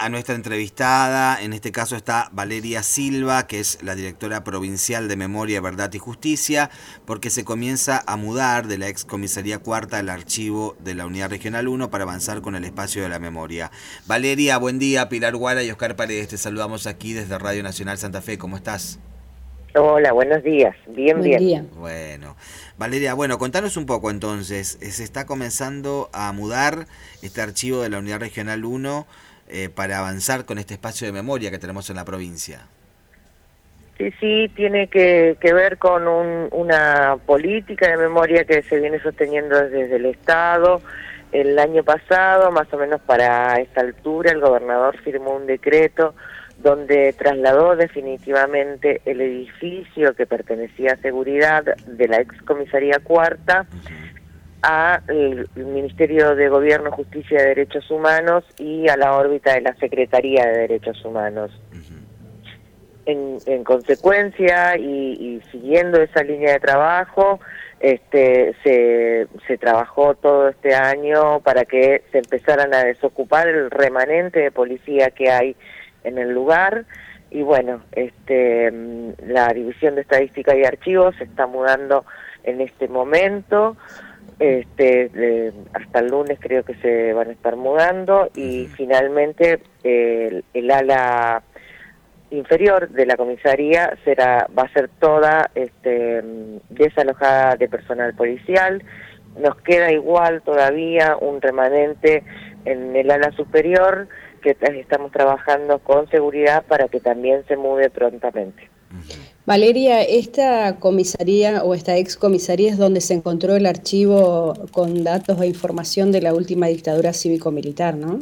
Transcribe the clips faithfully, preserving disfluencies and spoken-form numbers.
a nuestra entrevistada. En este caso está Valeria Silva, que es la directora provincial de Memoria, Verdad y Justicia, porque se comienza a mudar de la ex comisaría cuarta al archivo de la Unidad Regional uno para avanzar con el espacio de la memoria. Valeria, buen día. Pilar Guara y Oscar Paredes, te saludamos aquí desde Radio Nacional Santa Fe. ¿Cómo estás? Hola, buenos días. Bien, Buen bien. día. Bueno, Valeria, bueno, contanos un poco entonces. Se está comenzando a mudar este archivo de la Unidad Regional uno eh, para avanzar con este espacio de memoria que tenemos en la provincia. Sí, sí, tiene que, que ver con un, una política de memoria que se viene sosteniendo desde el Estado. El año pasado, más o menos para esta altura, el gobernador firmó un decreto donde trasladó definitivamente el edificio que pertenecía a seguridad de la ex comisaría cuarta al Ministerio de Gobierno, Justicia y Derechos Humanos y a la órbita de la Secretaría de Derechos Humanos. En, en consecuencia y, y siguiendo esa línea de trabajo, este, se, se trabajó todo este año para que se empezaran a desocupar el remanente de policía que hay en el lugar. Y bueno, este, la División de Estadística y Archivos se está mudando en este momento. Este, de, hasta el lunes creo que se van a estar mudando y finalmente eh, el, el ala inferior de la comisaría será va a ser toda este, desalojada de personal policial. Nos queda igual todavía un remanente en el ala superior que estamos trabajando con seguridad para que también se mude prontamente. Valeria, esta comisaría o esta ex comisaría es donde se encontró el archivo con datos e información de la última dictadura cívico-militar, ¿no?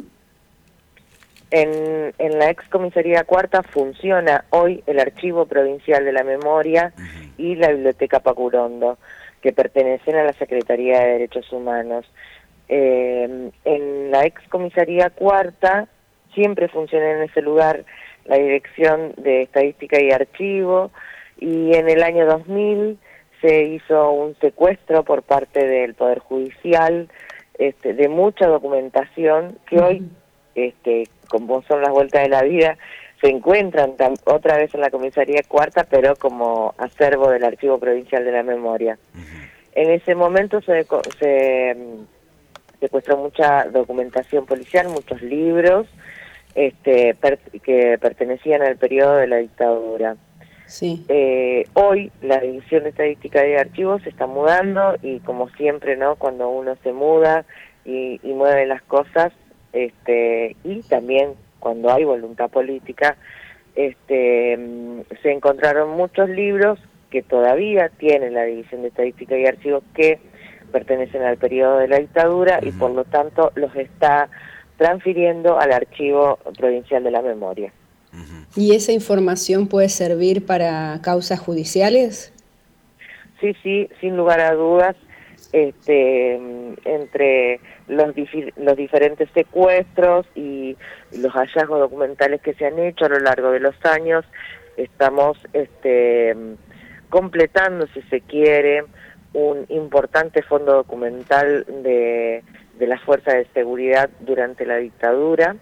En, en la ex comisaría cuarta funciona hoy el Archivo Provincial de la Memoria y la Biblioteca Pacurondo, que pertenecen a la Secretaría de Derechos Humanos. Eh, en la ex comisaría cuarta siempre funciona en ese lugar la Dirección de Estadística y Archivo, y en el año dos mil se hizo un secuestro por parte del Poder Judicial este, de mucha documentación que uh-huh. hoy, este, como son las vueltas de la vida, se encuentran tam- otra vez en la comisaría cuarta, pero como acervo del Archivo Provincial de la Memoria. Uh-huh. En ese momento se, se secuestró mucha documentación policial, muchos libros, Este, per, que pertenecían al periodo de la dictadura. Sí. Eh, hoy la División de Estadística y Archivos se está mudando y como siempre, ¿no? Cuando uno se muda y, y mueve las cosas, este, y también cuando hay voluntad política, este, se encontraron muchos libros que todavía tiene la División de Estadística y Archivos que pertenecen al periodo de la dictadura uh-huh. y por lo tanto los está transfiriendo al Archivo Provincial de la Memoria. ¿Y esa información puede servir para causas judiciales? Sí, sí, sin lugar a dudas, este, entre los, dif- los diferentes secuestros y los hallazgos documentales que se han hecho a lo largo de los años, estamos este, completando, si se quiere, un importante fondo documental de de las fuerzas de seguridad durante la dictadura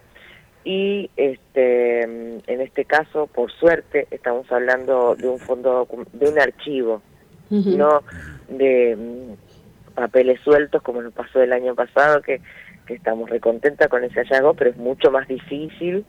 y este en este caso, por suerte, estamos hablando de un fondo, de un archivo, uh-huh. no de um, papeles sueltos como nos pasó el año pasado, que, que estamos recontentas con ese hallazgo, pero es mucho más difícil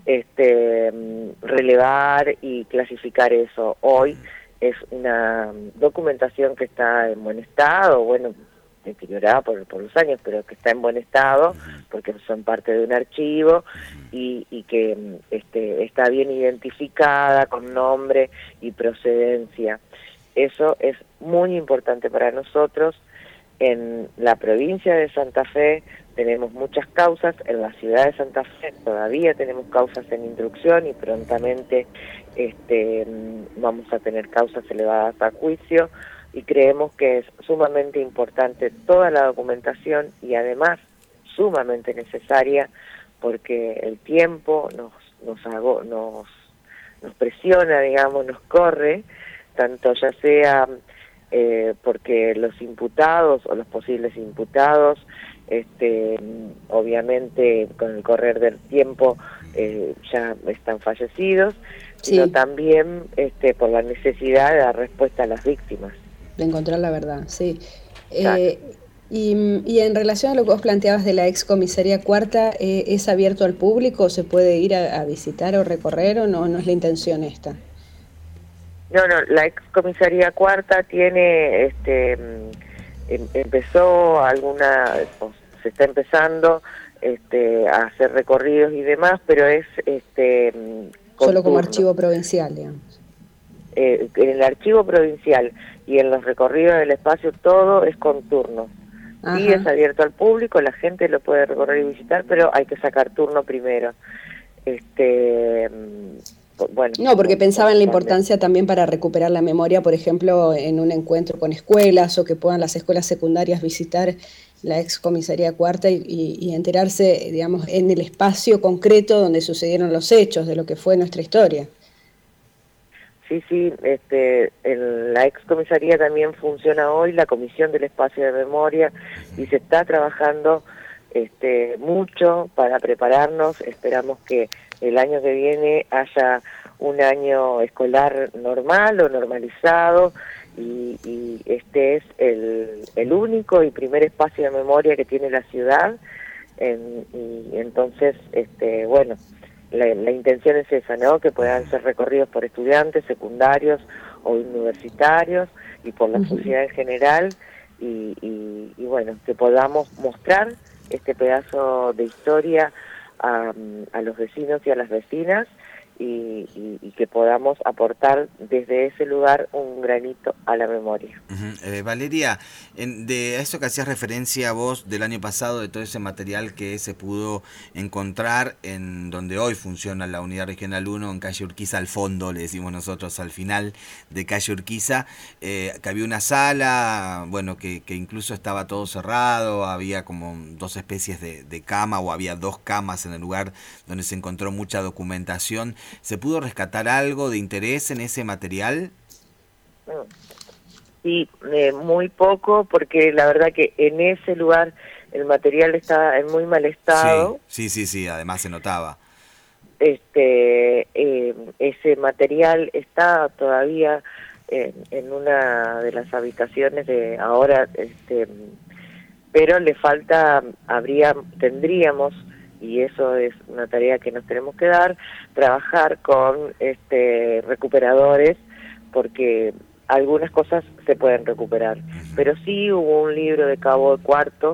este relevar y clasificar eso. Hoy es una documentación que está en buen estado, bueno, deteriorada por, por los años, pero que está en buen estado, porque son parte de un archivo, y, y que este, está bien identificada, con nombre y procedencia. Eso es muy importante para nosotros. En la provincia de Santa Fe tenemos muchas causas, en la ciudad de Santa Fe todavía tenemos causas en instrucción y prontamente este, vamos a tener causas elevadas a juicio, y creemos que es sumamente importante toda la documentación y además sumamente necesaria porque el tiempo nos nos hago, nos nos presiona, digamos, nos corre, tanto ya sea eh, porque los imputados o los posibles imputados, este, obviamente con el correr del tiempo eh, ya están fallecidos, sí. sino también este, por la necesidad de dar respuesta a las víctimas. De encontrar la verdad, sí. Eh, y, y en relación a lo que vos planteabas de la ex comisaría cuarta, eh, ¿es abierto al público? ¿Se puede ir a, a visitar o recorrer o no? ¿No es la intención esta? No, no, la ex comisaría cuarta tiene, este, em, empezó alguna, o se está empezando este, a hacer recorridos y demás, pero es este solo como turno. archivo provincial, digamos. Eh, en el archivo provincial y en los recorridos del espacio todo es con turno. Sí, es abierto al público, la gente lo puede recorrer y visitar, pero hay que sacar turno primero. Este, bueno. No, porque pensaba en la importancia también para recuperar la memoria, por ejemplo, en un encuentro con escuelas o que puedan las escuelas secundarias visitar la ex comisaría cuarta y, y, y enterarse, digamos, en el espacio concreto donde sucedieron los hechos de lo que fue nuestra historia. Sí, sí, este, en la ex comisaría también funciona hoy la Comisión del Espacio de Memoria y se está trabajando este, mucho para prepararnos. Esperamos que el año que viene haya un año escolar normal o normalizado y, y este es el, el único y primer espacio de memoria que tiene la ciudad. En, y entonces, este, bueno, La, la intención es esa, ¿no? Que puedan ser recorridos por estudiantes secundarios o universitarios y por la uh-huh. sociedad en general y, y, y bueno, que podamos mostrar este pedazo de historia a, a los vecinos y a las vecinas y, y, y que podamos aportar desde ese lugar un granito a la memoria. Uh-huh. eh, Valeria, en, de eso que hacías referencia vos del año pasado, de todo ese material que se pudo encontrar en donde hoy funciona la Unidad Regional uno, en calle Urquiza, al fondo, le decimos nosotros, al final de calle Urquiza, eh, que había una sala, bueno, que, que incluso estaba todo cerrado, había como dos especies de, de cama, o había dos camas en el lugar donde se encontró mucha documentación. ¿Se pudo rescatar algo de interés en ese material? Sí, eh, muy poco, porque la verdad que en ese lugar el material está en muy mal estado. Sí, sí, sí, sí, además se notaba. Este, eh, ese material está todavía en, en una de las habitaciones de ahora, este, pero le falta, habría, tendríamos, y eso es una tarea que nos tenemos que dar, trabajar con este recuperadores, porque algunas cosas se pueden recuperar, pero sí hubo un libro de Cabo de Cuarto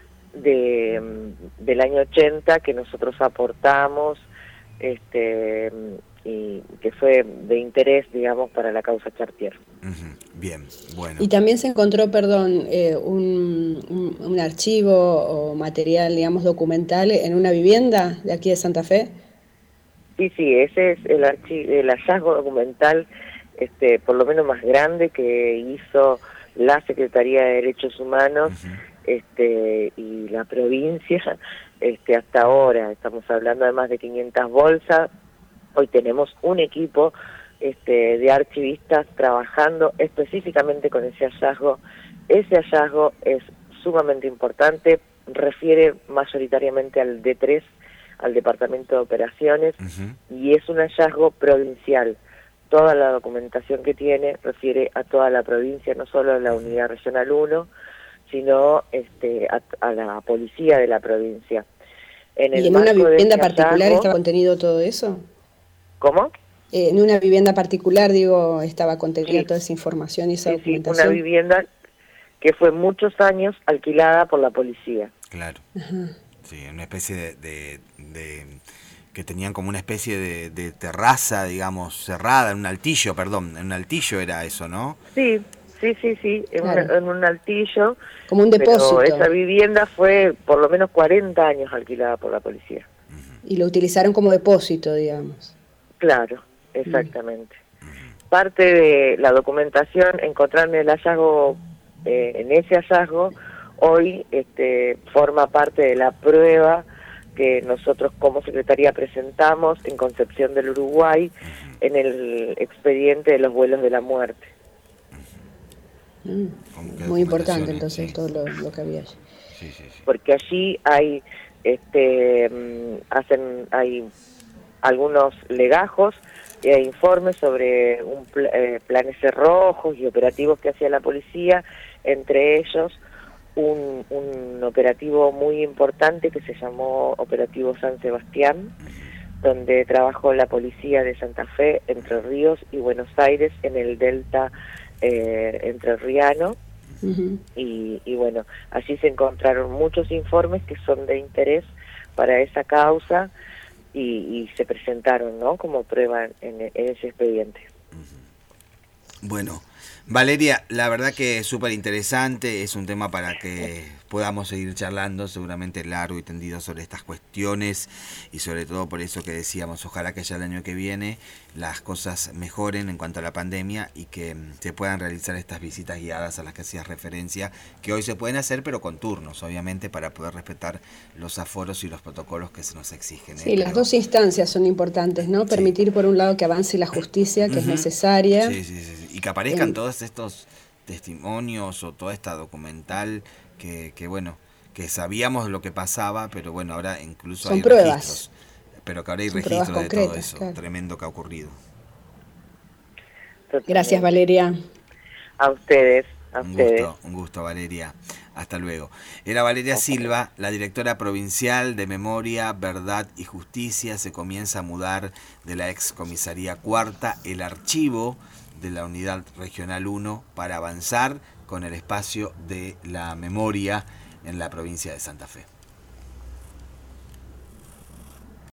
de, del año ochenta que nosotros aportamos, este y que fue de interés, digamos, para la causa Chartier. Uh-huh. Bien, bueno. Y también se encontró, perdón, eh, un, un, un archivo o material, digamos, documental en una vivienda de aquí de Santa Fe. Sí, sí, ese es el, archi- el hallazgo documental, este, por lo menos más grande que hizo la Secretaría de Derechos Humanos, uh-huh. este, y la provincia, este, hasta ahora. Estamos hablando de más de quinientas bolsas. Hoy tenemos un equipo este, de archivistas trabajando específicamente con ese hallazgo. Ese hallazgo es sumamente importante, refiere mayoritariamente al D tres, al Departamento de Operaciones, uh-huh. y es un hallazgo provincial. Toda la documentación que tiene refiere a toda la provincia, no solo a la Unidad Regional uno, sino este, a, a la policía de la provincia. En el ¿Y en una vivienda este particular hallazgo, estaba contenido todo eso? ¿Cómo? Eh, en una vivienda particular, digo, estaba contenida sí. toda esa información y esa sí, documentación. Sí, una vivienda que fue muchos años alquilada por la policía. Claro. Ajá. Sí, una especie de, de, de que tenían como una especie de, de terraza, digamos, cerrada, en un altillo, perdón, en un altillo era eso, ¿no? Sí, sí, sí, sí, en, claro. una, en un altillo. Como un depósito. Pero esa vivienda fue por lo menos cuarenta años alquilada por la policía. Uh-huh. Y lo utilizaron como depósito, digamos. Claro, exactamente. Uh-huh. Parte de la documentación, encontrarme el hallazgo, eh, en ese hallazgo, hoy este, forma parte de la prueba que nosotros como Secretaría presentamos en Concepción del Uruguay en el expediente de los vuelos de la muerte. Mm, muy importante entonces, sí. todo lo, lo que había allí. Sí, sí, sí. Porque allí hay, este, hacen, hay algunos legajos e informes sobre un pl eh, planes rojos y operativos que hacía la policía, entre ellos un, un operativo muy importante que se llamó Operativo San Sebastián, donde trabajó la policía de Santa Fe, Entre Ríos y Buenos Aires en el delta eh, entrerriano. Uh-huh. y, y bueno, allí se encontraron muchos informes que son de interés para esa causa y, y se presentaron, ¿no?, como prueba en, en ese expediente. Uh-huh. Bueno, Valeria, la verdad que es súper interesante, es un tema para que podamos seguir charlando seguramente largo y tendido sobre estas cuestiones y sobre todo por eso que decíamos, ojalá que ya el año que viene las cosas mejoren en cuanto a la pandemia y que se puedan realizar estas visitas guiadas a las que hacías referencia, que hoy se pueden hacer pero con turnos, obviamente, para poder respetar los aforos y los protocolos que se nos exigen. ¿eh? Sí, pero... las dos instancias son importantes, ¿no? Permitir, sí, por un lado que avance la justicia, que uh-huh. es necesaria. Sí, sí, sí, sí. Y que aparezcan en... todos estos testimonios o toda esta documental que, que bueno, que sabíamos lo que pasaba, pero bueno, ahora incluso son hay pruebas. registros. Pero que ahora hay registro de todo eso, claro, tremendo que ha ocurrido. Gracias, Valeria. A ustedes, a un ustedes. Gusto, un gusto, Valeria. Hasta luego. Era Valeria Silva, la directora provincial de Memoria, Verdad y Justicia. Se comienza a mudar de la ex comisaría cuarta el archivo de la unidad regional uno para avanzar con el espacio de la memoria en la provincia de Santa Fe.